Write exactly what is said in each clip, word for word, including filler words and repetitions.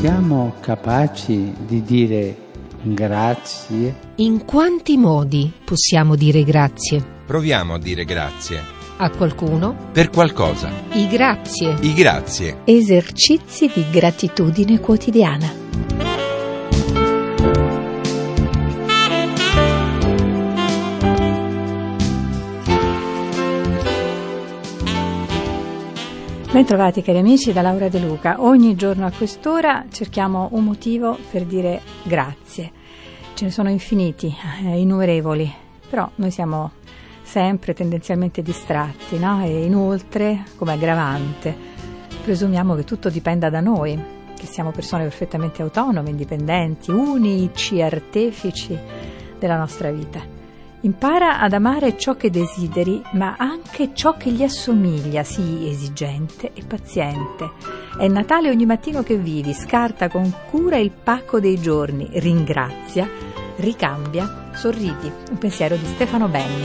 Siamo capaci di dire grazie? In quanti modi possiamo dire grazie? Proviamo a dire grazie. A qualcuno? Per qualcosa. I grazie. I grazie. Esercizi di gratitudine quotidiana. Bentrovati cari amici da Laura De Luca. Ogni giorno a quest'ora cerchiamo un motivo per dire grazie. Ce ne sono infiniti, eh, innumerevoli, però noi siamo sempre tendenzialmente distratti, no? E inoltre, come aggravante, presumiamo che tutto dipenda da noi, che siamo persone perfettamente autonome, indipendenti, unici artefici della nostra vita. Impara ad amare ciò che desideri, ma anche ciò che gli assomiglia, sii esigente e paziente. È Natale ogni mattino che vivi, scarta con cura il pacco dei giorni, ringrazia, ricambia, sorridi. Un pensiero di Stefano Benni.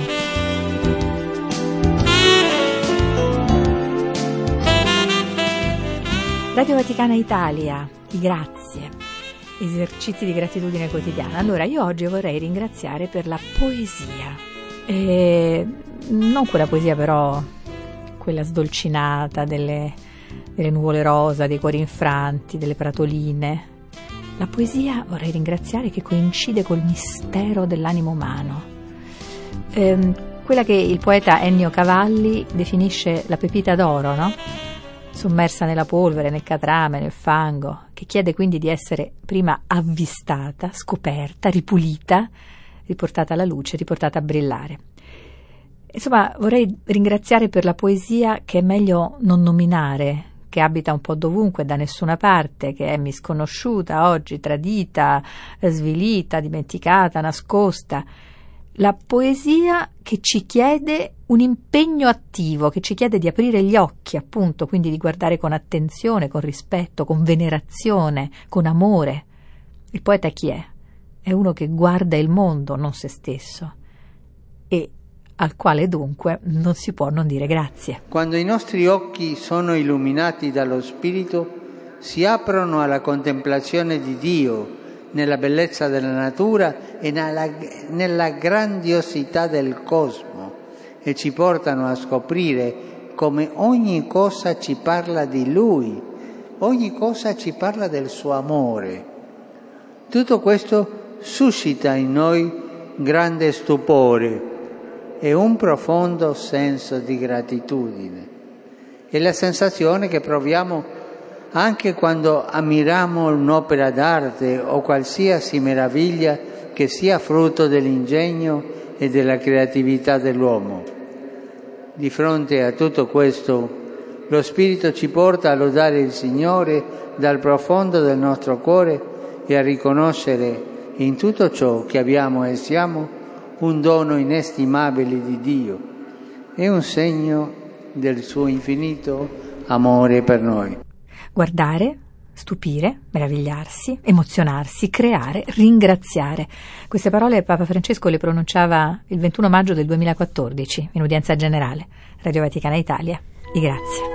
Radio Vaticana Italia, grazie. Esercizi di gratitudine quotidiana. Allora, io oggi vorrei ringraziare per la poesia. E non quella poesia però, quella sdolcinata delle, delle nuvole rosa, dei cuori infranti, delle pratoline. La poesia vorrei ringraziare che coincide col mistero dell'animo umano. Ehm, quella che il poeta Ennio Cavalli definisce la pepita d'oro, no? Sommersa nella polvere, nel catrame, nel fango, che chiede quindi di essere prima avvistata, scoperta, ripulita, riportata alla luce, riportata a brillare. Insomma, vorrei ringraziare per la poesia che è meglio non nominare, che abita un po' dovunque, da nessuna parte, che è misconosciuta oggi, tradita, svilita, dimenticata, nascosta. La poesia che ci chiede un impegno attivo, che ci chiede di aprire gli occhi, appunto, quindi di guardare con attenzione, con rispetto, con venerazione, con amore. Il poeta chi è? È uno che guarda il mondo, non se stesso, e al quale dunque non si può non dire grazie. Quando i nostri occhi sono illuminati dallo Spirito, si aprono alla contemplazione di Dio, nella bellezza della natura e nella, nella grandiosità del cosmo, e ci portano a scoprire come ogni cosa ci parla di Lui, ogni cosa ci parla del suo amore. Tutto questo suscita in noi grande stupore e un profondo senso di gratitudine. È la sensazione che proviamo anche quando ammiriamo un'opera d'arte o qualsiasi meraviglia che sia frutto dell'ingegno e della creatività dell'uomo. Di fronte a tutto questo, lo Spirito ci porta a lodare il Signore dal profondo del nostro cuore e a riconoscere in tutto ciò che abbiamo e siamo un dono inestimabile di Dio e un segno del suo infinito amore per noi. Guardare, stupire, meravigliarsi, emozionarsi, creare, ringraziare. Queste parole Papa Francesco le pronunciava il ventuno maggio del duemilaquattordici in udienza generale. Radio Vaticana Italia, di grazie.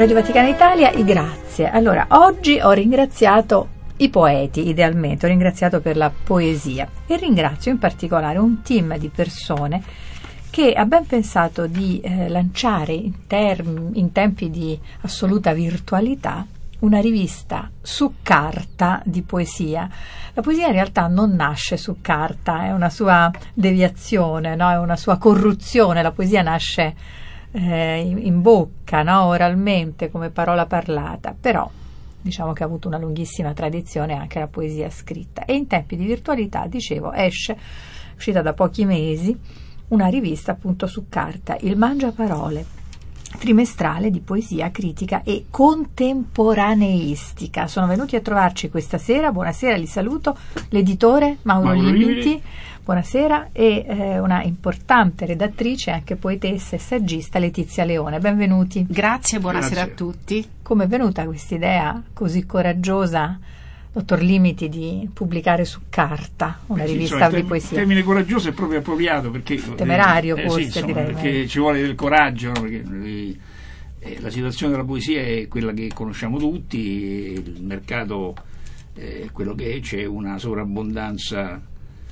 Radio Vaticana Italia, i grazie. Allora, oggi ho ringraziato i poeti, idealmente, ho ringraziato per la poesia e ringrazio in particolare un team di persone che ha ben pensato di eh, lanciare in, term- in tempi di assoluta virtualità una rivista su carta di poesia. La poesia in realtà non nasce su carta, è una sua deviazione, no? È una sua corruzione. La poesia nasce eh, in, in bocca, no? Oralmente, come parola parlata, però diciamo che ha avuto una lunghissima tradizione anche la poesia scritta. E in tempi di virtualità, dicevo, esce, uscita da pochi mesi, una rivista appunto su carta, il Mangiaparole, trimestrale di poesia critica e contemporaneistica. Sono venuti a trovarci questa sera, buonasera, li saluto, l'editore Mauro, Mauro Limiti, Limiti, buonasera, e eh, una importante redattrice, anche poetessa e saggista, Letizia Leone. Benvenuti. Grazie, buonasera Grazie. a tutti. Come è venuta questa idea così coraggiosa, dottor Limiti, di pubblicare su carta una Beh, rivista sì, insomma, di il poesia? Il termine coraggioso è proprio appropriato, perché temerario, eh, forse, sì, insomma, direi, perché ci vuole del coraggio, no? Perché eh, eh, la situazione della poesia è quella che conosciamo tutti, il mercato è quello che è, c'è una sovrabbondanza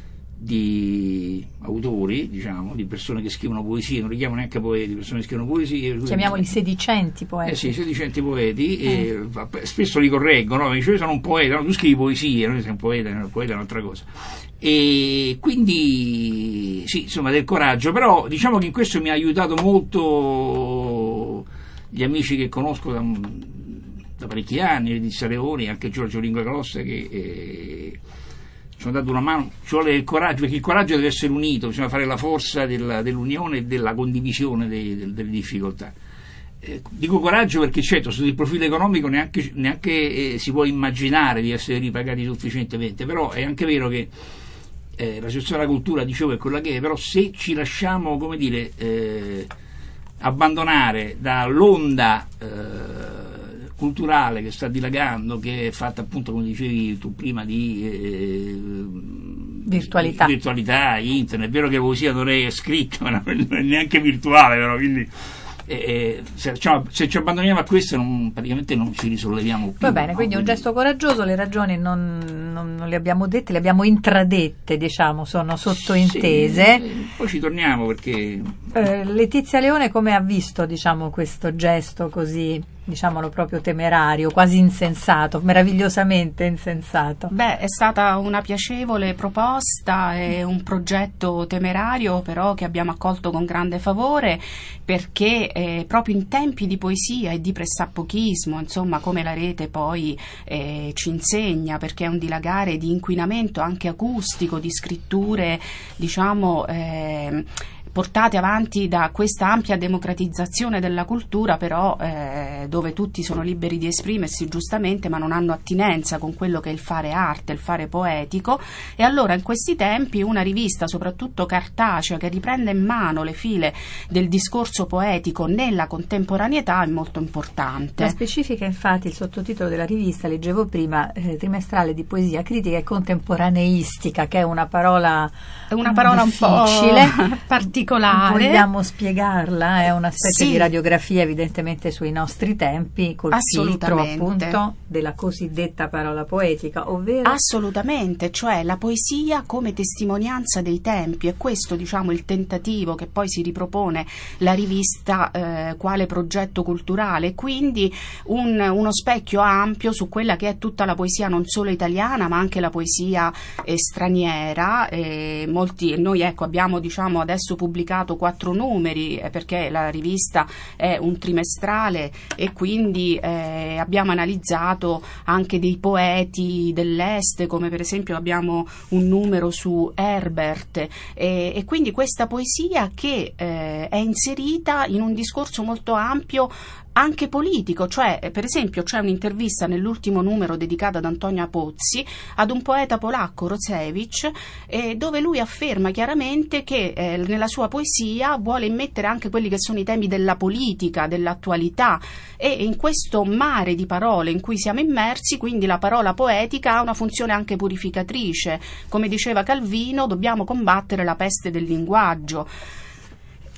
di autori, diciamo, di persone che scrivono poesie, non li chiamo neanche poeti, persone che scrivono poesie. Chiamiamoli sedicenti poeti. Eh sì, sedicenti poeti, eh. e spesso li correggono, mi dice: io sono un poeta, no, tu scrivi poesie, noi siamo un poeta, un poeta è un'altra cosa. E quindi sì, insomma, del coraggio, però diciamo che in questo mi ha aiutato molto gli amici che conosco da, da parecchi anni, Letizia Leoni, anche Giorgio Lingua-Grossa, che eh, ci hanno dato una mano. Ci vuole il coraggio, perché il coraggio deve essere unito, bisogna fare la forza della, dell'unione e della condivisione dei, del, delle difficoltà. Eh, dico coraggio perché certo sotto il profilo economico neanche, neanche eh, si può immaginare di essere ripagati sufficientemente, però è anche vero che eh, la situazione della cultura, dicevo, è quella che è, però se ci lasciamo, come dire, eh, abbandonare dall'onda eh, culturale che sta dilagando, che è fatta appunto, come dicevi tu prima, di eh, virtualità. virtualità, internet. È vero che la poesia non è scritta, ma non è neanche virtuale, però, quindi eh, se, cioè, se ci abbandoniamo a questo non, praticamente non ci risolleviamo più. Va bene, no? quindi un gesto coraggioso, le ragioni non, non, non le abbiamo dette, le abbiamo intradette, diciamo, sono sottointese. Sì, poi ci torniamo perché eh, Letizia Leone come ha visto, diciamo, questo gesto così, diciamolo proprio temerario, quasi insensato, meravigliosamente insensato? Beh, è stata una piacevole proposta, è un progetto temerario però che abbiamo accolto con grande favore, perché eh, proprio in tempi di poesia e di pressappochismo, insomma, come la rete poi eh, ci insegna, perché è un dilagare di inquinamento anche acustico, di scritture, diciamo, eh, portate avanti da questa ampia democratizzazione della cultura, però eh, dove tutti sono liberi di esprimersi giustamente, ma non hanno attinenza con quello che è il fare arte, il fare poetico. E allora in questi tempi una rivista, soprattutto cartacea, che riprende in mano le file del discorso poetico nella contemporaneità è molto importante. La specifica, infatti, il sottotitolo della rivista, leggevo prima, eh, trimestrale di poesia critica e contemporaneistica, che è una parola è una parola difficile, un po' particolare. Vogliamo spiegarla? È una specie Sì. di radiografia evidentemente sui nostri tempi, col filtro appunto della cosiddetta parola poetica, ovvero assolutamente, cioè la poesia come testimonianza dei tempi. E questo, diciamo, il tentativo che poi si ripropone la rivista eh, quale progetto culturale, quindi un, uno specchio ampio su quella che è tutta la poesia non solo italiana ma anche la poesia eh, straniera. eh, molti noi ecco abbiamo, diciamo, adesso pubblicato quattro numeri eh, perché la rivista è un trimestrale, e quindi eh, abbiamo analizzato anche dei poeti dell'est, come per esempio abbiamo un numero su Herbert, e, e quindi questa poesia che eh, è inserita in un discorso molto ampio anche politico, cioè per esempio c'è un'intervista nell'ultimo numero dedicata ad Antonia Pozzi ad un poeta polacco, Rocewicz, eh, dove lui afferma chiaramente che eh, nella sua poesia vuole immettere anche quelli che sono i temi della politica, dell'attualità, e in questo mare di parole in cui siamo immersi, quindi la parola poetica ha una funzione anche purificatrice. Come diceva Calvino, dobbiamo combattere la peste del linguaggio.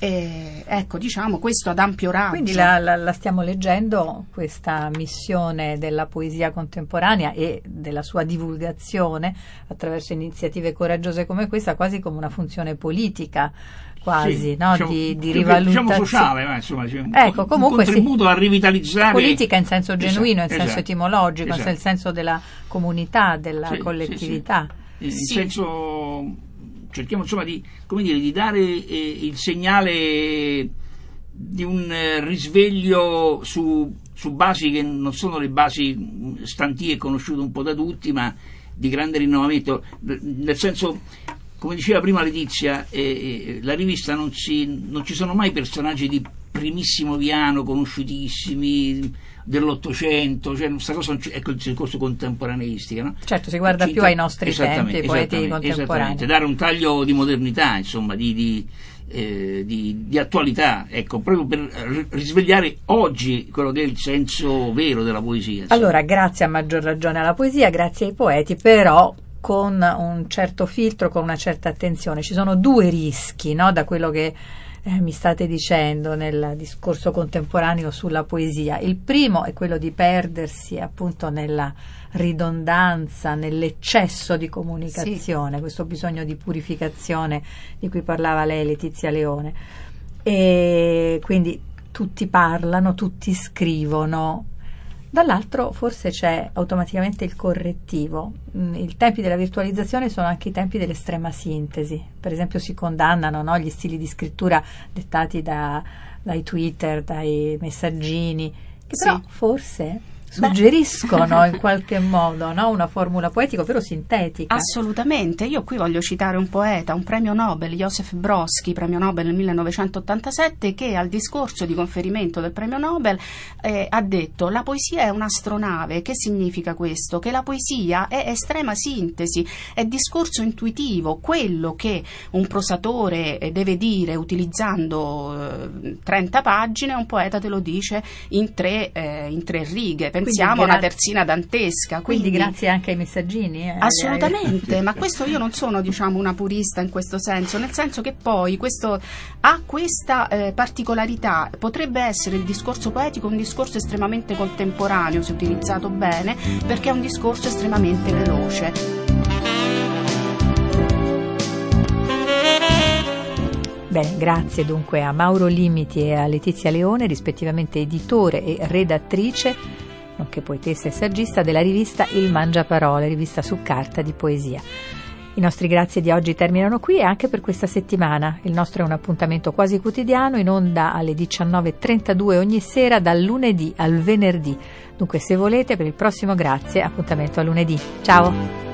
E, ecco, diciamo questo ad ampio raggio. Quindi la, la, la stiamo leggendo, questa missione della poesia contemporanea e della sua divulgazione attraverso iniziative coraggiose come questa, quasi come una funzione politica, quasi, sì, no? diciamo, di, di rivalutazione, diciamo sociale, ma insomma, cioè un, ecco, comunque un contributo sì, a rivitalizzare politica in senso genuino, esatto, in senso esatto, etimologico, esatto. nel senso della comunità, della sì, collettività. Sì, sì. In sì. senso, cerchiamo insomma di, come dire, di dare eh, il segnale di un eh, risveglio su, su basi che non sono le basi stantie e conosciute un po' da tutti, ma di grande rinnovamento, nel senso, come diceva prima Letizia, eh, la rivista non, si, non ci sono mai personaggi di primissimo piano, conosciutissimi, dell'Ottocento, cioè questa cosa, ecco il discorso contemporaneistica, no? Certo, si guarda Ci più ai nostri tempi, ai poeti esattamente, contemporanei. dare un taglio di modernità, insomma, di, di, eh, di, di attualità, ecco, proprio per risvegliare oggi quello che è il senso vero della poesia. Insomma. Allora, grazie a maggior ragione alla poesia, grazie ai poeti, però con un certo filtro, con una certa attenzione. Ci sono due rischi, no, da quello che eh, mi state dicendo nel discorso contemporaneo sulla poesia. Il primo è quello di perdersi appunto nella ridondanza, nell'eccesso di comunicazione, sì. Questo bisogno di purificazione di cui parlava lei, Letizia Leone. E quindi tutti parlano, tutti scrivono. Dall'altro forse c'è automaticamente il correttivo. I tempi della virtualizzazione sono anche i tempi dell'estrema sintesi. Per esempio si condannano, no, gli stili di scrittura dettati da, dai Twitter, dai messaggini, che sì. però forse suggeriscono in qualche modo, no, una formula poetica, ovvero sintetica. Assolutamente. Io qui voglio citare un poeta, un premio Nobel, Joseph Brodsky, premio Nobel nel millenovecentottantasette, che al discorso di conferimento del premio Nobel eh, ha detto: la poesia è un'astronave. Che significa questo? Che la poesia è estrema sintesi, è discorso intuitivo, quello che un prosatore deve dire utilizzando eh, trenta pagine, un poeta te lo dice in tre, eh, in tre righe. Pensiamo a una terzina dantesca. Quindi, quindi grazie anche ai messaggini. Eh, assolutamente, ma questo io non sono, diciamo, una purista in questo senso, nel senso che poi questo ha questa eh, particolarità. Potrebbe essere il discorso poetico un discorso estremamente contemporaneo, se utilizzato bene, perché è un discorso estremamente veloce. Bene, grazie dunque a Mauro Limiti e a Letizia Leone, rispettivamente editore e redattrice, nonché poetessa e saggista della rivista Il Mangiaparole, rivista su carta di poesia. I nostri grazie di oggi terminano qui e anche per questa settimana. Il nostro è un appuntamento quasi quotidiano, in onda alle diciannove e trentadue ogni sera, dal lunedì al venerdì. Dunque, se volete, per il prossimo grazie, appuntamento a lunedì. Ciao!